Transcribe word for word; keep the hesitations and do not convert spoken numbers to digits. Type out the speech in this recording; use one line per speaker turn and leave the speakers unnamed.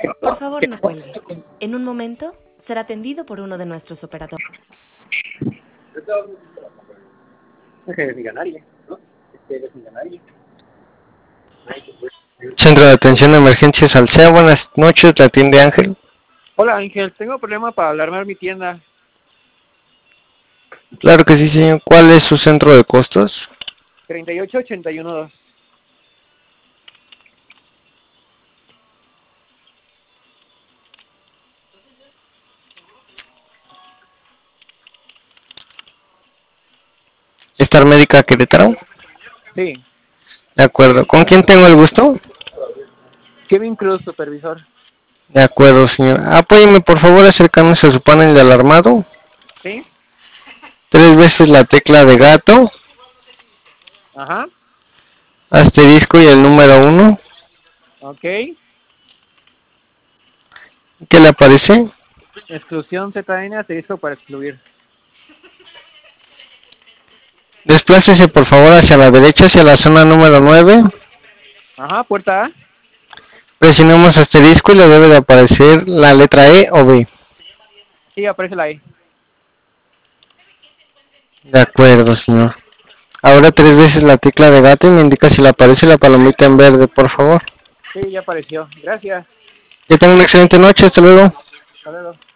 Por favor, no cuelgue. En un momento será atendido por uno de nuestros operadores.
No que diga nadie, ¿no? Que diga nadie.
Centro de Atención de Emergencias Alsea, buenas noches, la atiende Ángel.
Hola Ángel, tengo problema para alarmar mi tienda.
Claro que sí, señor. ¿Cuál es su centro de costos?
treinta y ocho ochenta y uno dos.
¿Star Médica Querétaro?
Sí.
De acuerdo. ¿Con quién tengo el gusto?
Kevin Cruz, supervisor.
De acuerdo, señor. Apóyeme, por favor, acercándose a su panel de alarmado.
¿Sí?
Tres veces la tecla de gato.
Ajá.
Asterisco y el número uno.
Ok.
¿Qué le aparece?
Exclusión Z N, asterisco para excluir.
Desplácese, por favor, hacia la derecha, hacia la zona número nueve.
Ajá, puerta A.
Presionamos asterisco y le debe de aparecer la letra E o B.
Sí, aparece la E.
De acuerdo, señor. Ahora tres veces la tecla de gato y me indica si le aparece la palomita en verde, por favor.
Sí, ya apareció. Gracias.
Que tenga una excelente noche, hasta luego.
Hasta luego.